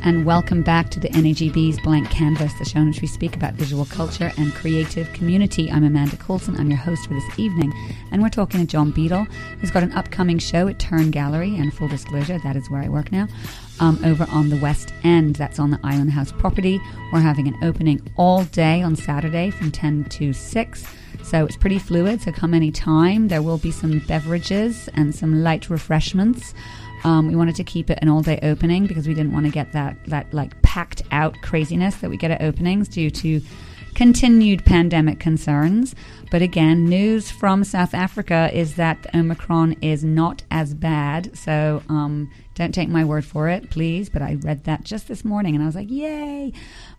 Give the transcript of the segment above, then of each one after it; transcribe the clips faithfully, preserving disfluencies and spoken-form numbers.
and welcome back to the N A G B's Blank Canvas, the show in which we speak about visual culture and creative community. I'm Amanda Coulson, I'm your host for this evening, and we're talking to John Beadle, who's got an upcoming show at Turn Gallery, and full disclosure, that is where I work now, um, over on the West End. That's on the Island House property. We're having an opening all day on Saturday from ten to six. So it's pretty fluid, so come any time. There will be some beverages and some light refreshments. Um, we wanted to keep it an all-day opening because we didn't want to get that, that like packed out craziness that we get at openings due to continued pandemic concerns. But again, news from South Africa is that Omicron is not as bad. So um, don't take my word for it, please. But I read that just this morning and I was like, yay.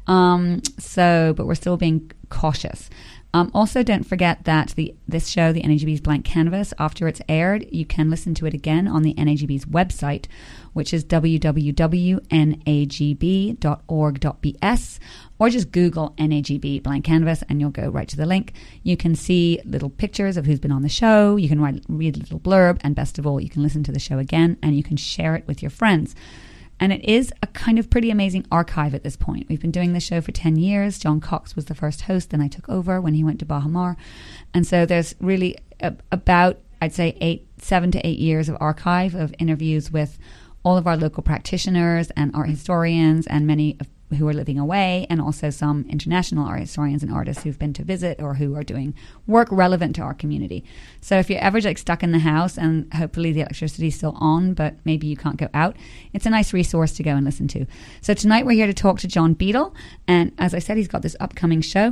Um, so, but we're still being cautious. Um, also, don't forget that the this show, the N A G B's Blank Canvas, after it's aired, you can listen to it again on the N A G B's website, which is w w w dot n a g b dot org dot b s, or just Google N A G B Blank Canvas and you'll go right to the link. You can see little pictures of who's been on the show, you can write, read a little blurb, and best of all, you can listen to the show again and you can share it with your friends. And it is a kind of pretty amazing archive at this point. We've been doing this show for ten years. John Cox was the first host, then I took over when he went to Baha Mar. And so there's really a, about, I'd say, eight, seven to eight years of archive of interviews with all of our local practitioners and art historians and many of who are living away, and also some international art historians and artists who've been to visit or who are doing work relevant to our community. So if you're ever like stuck in the house and hopefully the electricity is still on, but maybe you can't go out, it's a nice resource to go and listen to. So tonight we're here to talk to John Beadle, and as I said, he's got this upcoming show.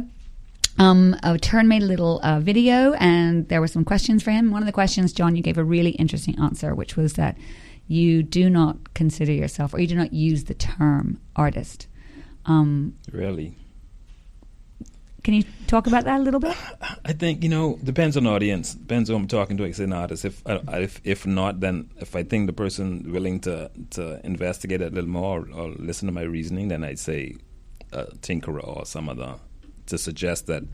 Um, uh, Turn made a little uh, video, and there were some questions for him. One of the questions, John, you gave a really interesting answer, which was that you do not consider yourself, or you do not use the term artist. Um, really? Can you talk about that a little bit? I think, you know, depends on the audience. Depends who I'm talking to. I say an artist. If, uh, if if not, then if I think the person willing to, to investigate it a little more or, or listen to my reasoning, then I'd say a tinkerer or some other, to suggest that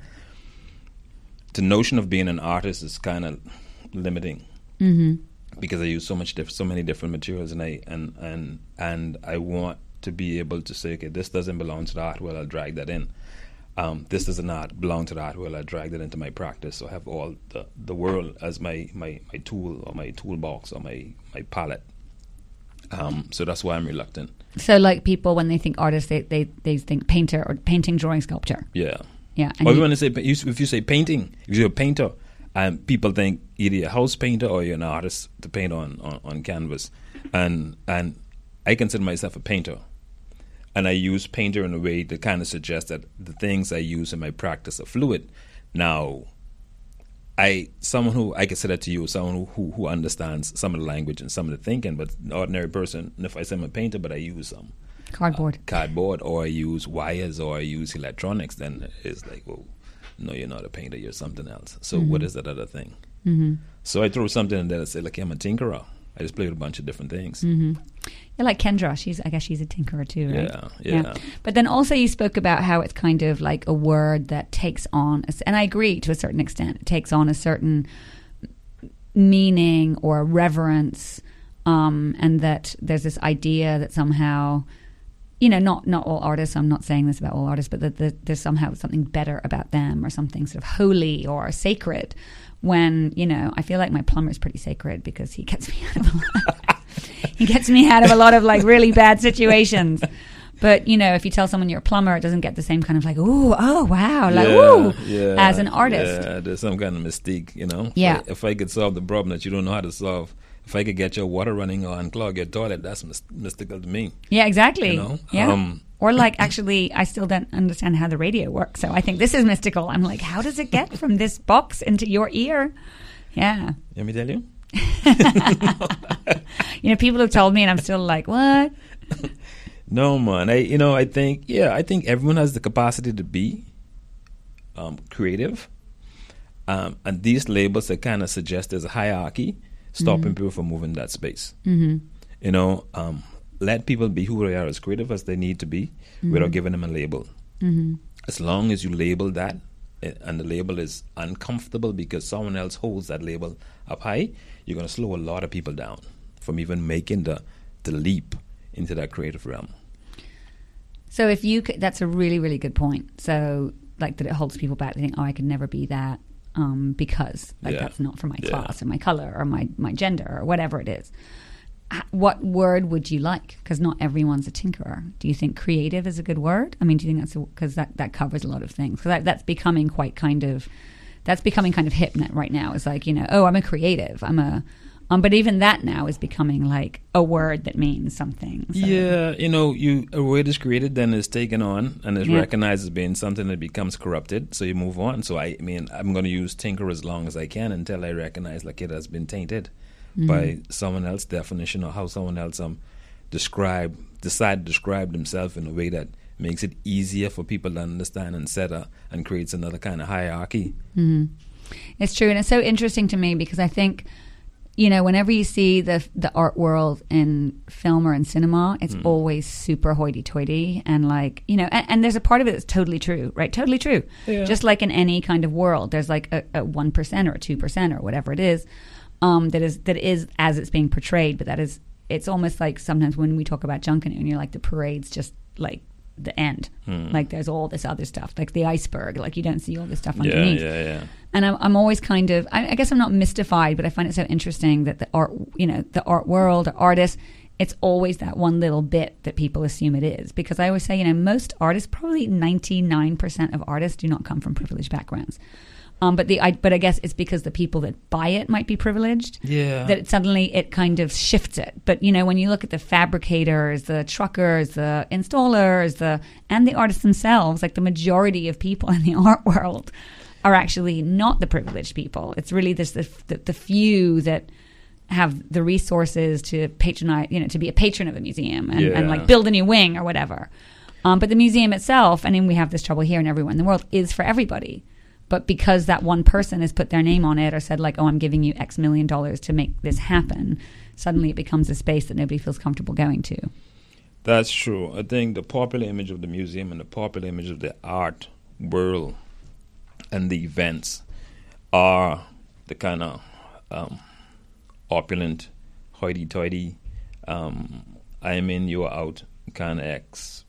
the notion of being an artist is kind of limiting. Mm-hmm. Because I use so much diff- so many different materials, and I and and and I want to be able to say, okay, this doesn't belong to the art world, I'll drag that in. Um, this does not belong to the art world, I'll drag that into my practice. So I have all the, the world as my, my, my tool or my toolbox or my, my palette. Um, so that's why I'm reluctant. So like people, when they think artist, they, they, they think painter or painting, drawing, sculpture. Yeah. Yeah. Or you want to say, if you say painting, if you're a painter, um, people think either you're a house painter or you're an artist to paint on, on, on canvas. And and I consider myself a painter. And I use painter in a way that kind of suggests that the things I use in my practice are fluid. Now, I someone who I consider to you someone who, who, who understands some of the language and some of the thinking, but an ordinary person, and if I say I'm a painter, but I use some cardboard, uh, cardboard, or I use wires, or I use electronics, then it's like, well, no, you're not a painter, you're something else. So mm-hmm. what is that other thing? Mm-hmm. So I throw something in there and say, like, I'm a tinkerer. I just play with a bunch of different things. Mm-hmm. Yeah, like Kendra, she's I guess she's a tinkerer too, right? Yeah, yeah, yeah. But then also you spoke about how it's kind of like a word that takes on, a, and I agree to a certain extent, it takes on a certain meaning or reverence, um, and that there's this idea that somehow, you know, not not all artists, I'm not saying this about all artists, but that, that there's somehow something better about them or something sort of holy or sacred. When, you know, I feel like my plumber's pretty sacred because he gets me out of a lot. he gets me out of a lot of like really bad situations. But, you know, if you tell someone you're a plumber, it doesn't get the same kind of like, ooh, oh, wow, like, yeah, ooh, yeah, as an artist. Yeah, there's some kind of mystique, you know? Yeah. If I, if I could solve the problem that you don't know how to solve, if I could get your water running or unclog your toilet, that's myst- mystical to me. Yeah, exactly. You know? Yeah. Um, or like, actually, I still don't understand how the radio works. So I think this is mystical. I'm like, how does it get from this box into your ear? Yeah. Let me tell you? You know, people have told me and I'm still like, what? No, man. I, you know, I think, yeah, I think everyone has the capacity to be um, creative. Um, and these labels that kind of suggest there's a hierarchy stopping mm-hmm. people from moving that space. Mm-hmm. You know, um, let people be who they are, as creative as they need to be, mm-hmm. without giving them a label. Mm-hmm. As long as you label that, and the label is uncomfortable because someone else holds that label up high, you're going to slow a lot of people down from even making the, the leap into that creative realm. So if you could, that's a really, really good point. So like that it holds people back. They think, oh, I could never be that um, because like Yeah. that's not for my Yeah. class or my color or my, my gender or whatever it is. H- What word would you like? Because not everyone's a tinkerer. Do you think creative is a good word? I mean, do you think that's because that, that covers a lot of things? Because that, that's becoming quite kind of that's becoming kind of hip net right now. It's like, you know, oh, I'm a creative. I'm a um, but even that now is becoming like a word that means something. So. Yeah, you know, you a word is created, then it's taken on and is Yeah. recognized as being something that becomes corrupted. So you move on. So I, I mean, I'm going to use tinker as long as I can until I recognize like it has been tainted Mm-hmm. by someone else's definition or how someone else um describe decide to describe themselves in a way that makes it easier for people to understand and set a, and creates another kind of hierarchy. It's true, and it's so interesting to me because I think, you know, whenever you see the the art world in film or in cinema, it's Mm. always super hoity-toity and like, you know, and, and there's a part of it that's totally true, right? Totally true. Yeah. Just like in any kind of world, there's like a, a one percent or a two percent or whatever it is, um, that is that is as it's being portrayed, but that is, it's almost like sometimes when we talk about Junkanoo and you're like, the parade's just like the end. Hmm. Like there's all this other stuff, like the iceberg, like you don't see all this stuff Yeah, underneath. yeah, yeah. And I'm, I'm always kind of, I, I guess I'm not mystified, but I find it so interesting that the art, you know, the art world, or artists, it's always that one little bit that people assume it is. Because I always say, you know, most artists, probably ninety-nine percent of artists do not come from privileged backgrounds. Um, but the, I, but I guess it's because the people that buy it might be privileged. Yeah. That it suddenly it kind of shifts it. But you know, when you look at the fabricators, the truckers, the installers, the and the artists themselves, like the majority of people in the art world are actually not the privileged people. It's really this the, the, the few that have the resources to patronize, you know, to be a patron of a museum and, Yeah. and like build a new wing or whatever. Um, but the museum itself, and then we have this trouble here and everywhere in the world, is for everybody. But because that one person has put their name on it or said like, oh, I'm giving you X million dollars to make this happen, suddenly it becomes a space that nobody feels comfortable going to. That's true. I think the popular image of the museum and the popular image of the art world and the events are the kind of um, opulent, hoity-toity, um, I'm in, you're out kind of ex,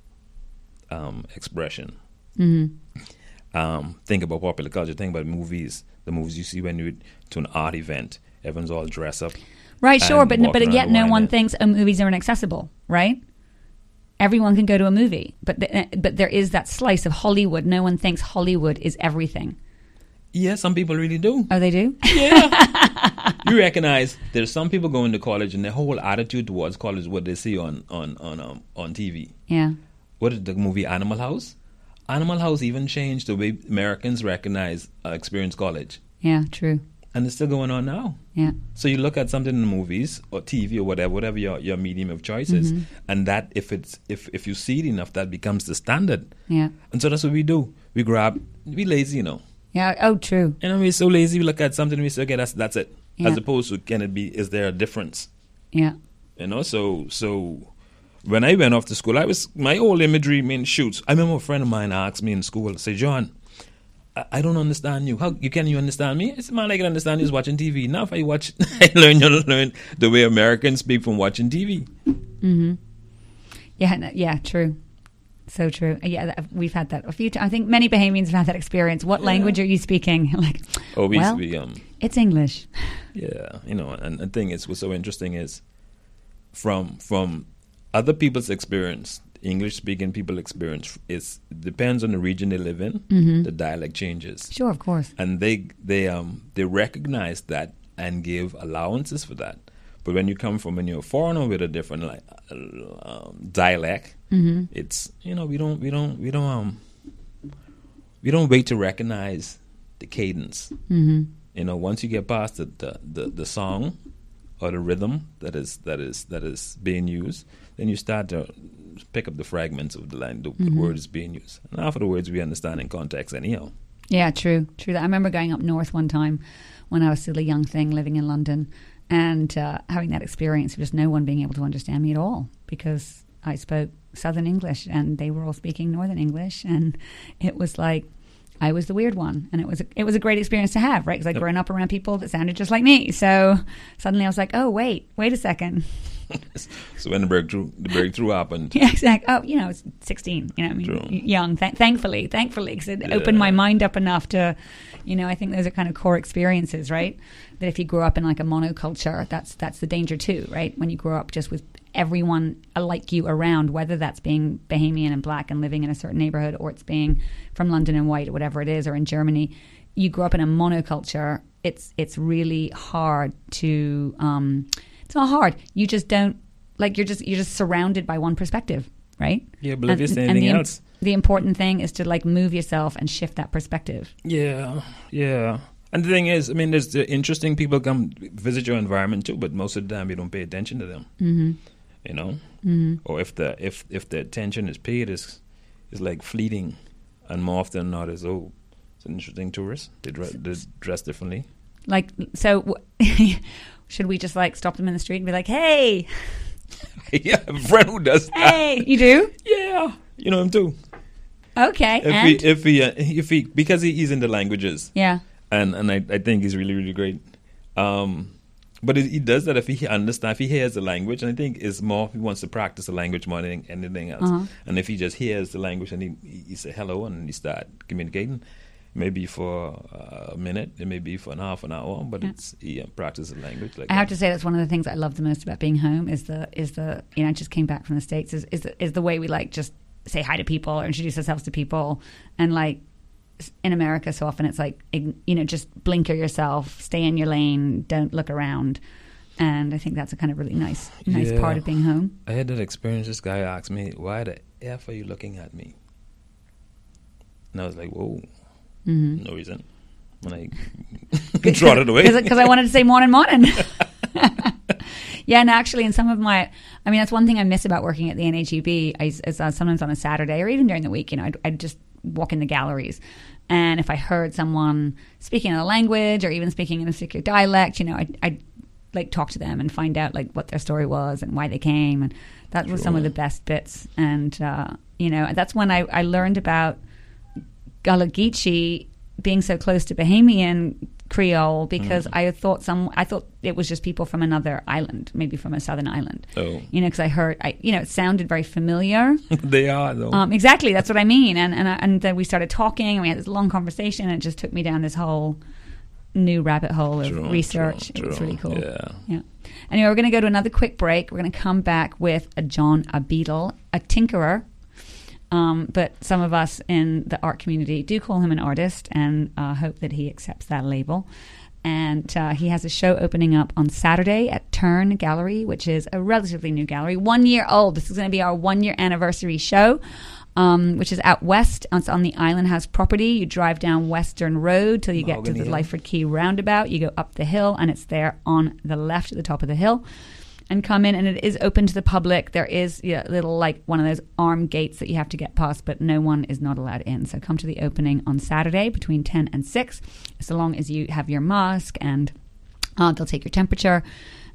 um, expression. Mm-hmm. Um, think about popular culture. Think about movies. The movies you see when you to an art event, everyone's all dressed up. Right, sure, and but walking but around yet no winding. one thinks uh, movies are inaccessible, right? Everyone can go to a movie, but the, but there is that slice of Hollywood. No one thinks Hollywood is everything. Yeah, some people really do. Oh, they do? Yeah. You recognize there's some people going to college and their whole attitude towards college is what they see on on on um, on T V. Yeah. What is the movie Animal House? Animal House even changed the way Americans recognize uh, experience college, Yeah, true. and it's still going on now. Yeah. So you look at something in the movies or T V or whatever, whatever your, your medium of choice is, Mm-hmm. and that if it's if if you see it enough, that becomes the standard. Yeah. And so that's what we do. We grab, we lazy, you know. Yeah. Oh, true. You know, we're so lazy. We look at something and we say, okay, that's that's it. Yeah. As opposed to, can it be? Is there a difference? Yeah. You know, so so when I went off to school, I was my whole imagery. I mean, shoots. I remember a friend of mine asked me in school, say, John, I, I don't understand you. How you can you understand me? I said, man, I can understand you is watching T V. Now, if I watch, I learn you learn the way Americans speak from watching T V. Mm-hmm. Yeah. no- Yeah. True. So true. Yeah, that, we've had that a few times. I think many Bahamians have had that experience. What Yeah. language are you speaking? Like, Oh, we, well, we um. it's English. Yeah, you know, and the thing is, what's so interesting is from from other people's experience, English speaking people experience is depends on the region they live in. Mm-hmm. The dialect changes, Sure, of course. and they they um they recognize that and give allowances for that. But when you come from when you're a foreigner with a different like uh, um, dialect, Mm-hmm. it's you know we don't we don't we don't um we don't wait to recognize the cadence. Mm-hmm. You know, once you get past the, the, the, the song or the rhythm that is that is that is being used, then you start to pick up the fragments of the line, the, Mm-hmm. the word is being used. And half of the words we understand in context anyhow. Yeah, true, true. I remember going up north one time when I was still a young thing living in London and uh, having that experience of just no one being able to understand me at all because I spoke Southern English and they were all speaking Northern English, and it was like I was the weird one, and it was a, it was a great experience to have, right? Because I'd Yep. grown up around people that sounded just like me. So suddenly I was like, oh wait, wait a second, So when the breakthrough, the breakthrough happened. Yeah, exactly. Oh, you know, it's sixteen. You know, I mean, True. young. Th- thankfully, thankfully, because it Yeah. opened my mind up enough to, you know, I think those are kind of core experiences, right? That if you grew up in like a monoculture, that's that's the danger too, right? When you grow up just with everyone like you around, whether that's being Bahamian and black and living in a certain neighborhood, or it's being from London and white, or whatever it is, or in Germany, you grow up in a monoculture. It's it's really hard to. Um, it's not hard. You just don't like. You're just you're just surrounded by one perspective, right? Yeah, but if And- there's and anything the, else, the important thing is to like move yourself and shift that perspective. yeah, yeah. And the thing is, I mean, there's the interesting people come visit your environment too, but most of the time you don't pay attention to them. Mm-hmm. You know, Mm-hmm. or if the if if the attention is paid, is is like fleeting, and more often than not is oh, it's an interesting tourist. They dress, they dress differently. Like, so w- should we just like stop them in the street and be like, "Hey, Yeah, I have a friend who does that. hey, you do? Yeah, you know him too. Okay, If and he if he uh, if he because he, he's into languages. yeah, and and I, I think he's really really great. Um, but he, he does that if he understands, if he hears the language, and I think it's more if he wants to practice the language more than anything else. Uh-huh. And if he just hears the language and he he say hello and he start communicating, maybe for a minute, it may be for an half an hour, but Yeah. it's he uh, practices the language like I have that. to say that's one of the things I love the most about being home is the is the you know I just came back from the States is is the, is the way we like just say hi to people or introduce ourselves to people, and like in America so often it's like ign- you know just blinker yourself, stay in your lane, don't look around, and I think that's a kind of really nice nice Yeah. part of being home. I had that experience. This guy asked me, "Why the f are you looking at me?" And I was like, "Whoa, Mm-hmm. no reason." When I trotted away. Because I wanted to say morning, morning. Yeah, and actually, in some of my, I mean, that's one thing I miss about working at the N H E B. I, is, uh, sometimes on a Saturday or even during the week, you know, I'd, I'd just walk in the galleries, and if I heard someone speaking in a language or even speaking in a particular dialect, you know, I'd, I'd like talk to them and find out like what their story was and why they came, and that was some of the best bits. And uh, you know, that's when I, I learned about Gullah Geechee being so close to Bahamian Creole, because mm. I thought some I thought it was just people from another island, maybe from a southern island. Oh, you know, because I heard, I you know, it sounded very familiar. They are though. Um, exactly, that's what I mean. And and I, and then we started talking, and we had this long conversation, and it just took me down this whole new rabbit hole of true, research. True, it was true. really cool. Yeah. Yeah. Anyway, we're going to go to another quick break. We're going to come back with a John, a beetle, a tinkerer. Um, but some of us in the art community do call him an artist, and uh, hope that he accepts that label. And uh, he has a show opening up on Saturday at Turn Gallery, which is a relatively new gallery, one year old. This is going to be our one year anniversary show, um, which is out west. It's on the Island House property. You drive down Western Road till you get to the Lyford Quay roundabout. You go up the hill, and it's there on the left at the top of the hill. And come in, and it is open to the public. There is a little, like, one of those armed gates that you have to get past, but no one is not allowed in. So come to the opening on Saturday between ten and six, so long as you have your mask, and uh, they'll take your temperature.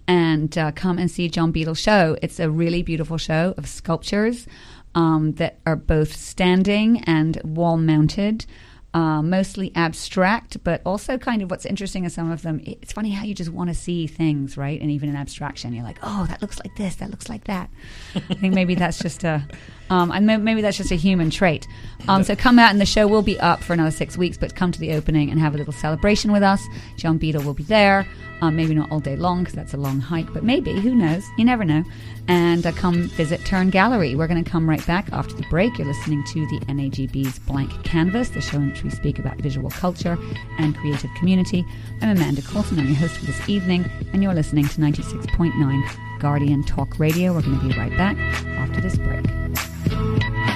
And uh, come and see John Beadle's show. It's a really beautiful show of sculptures um, that are both standing and wall-mounted. Uh, mostly abstract, but also kind of what's interesting is some of them, it's funny how you just want to see things, right? And even in abstraction, you're like, oh, that looks like this, that looks like that. I think maybe that's just a, um, and maybe that's just a human trait. Um, so come out, and the show will be up for another six weeks, but come to the opening and have a little celebration with us. John Beadle will be there. Um, maybe not all day long, because that's a long hike, but maybe, who knows? You never know. And uh, come visit Turn Gallery. We're going to come right back after the break. You're listening to the N A G B's Blank Canvas, the show in which we speak about visual culture and creative community. I'm Amanda Coulson. I'm your host for this evening, and you're listening to ninety-six point nine Guardian Talk Radio. We're going to be right back after this break.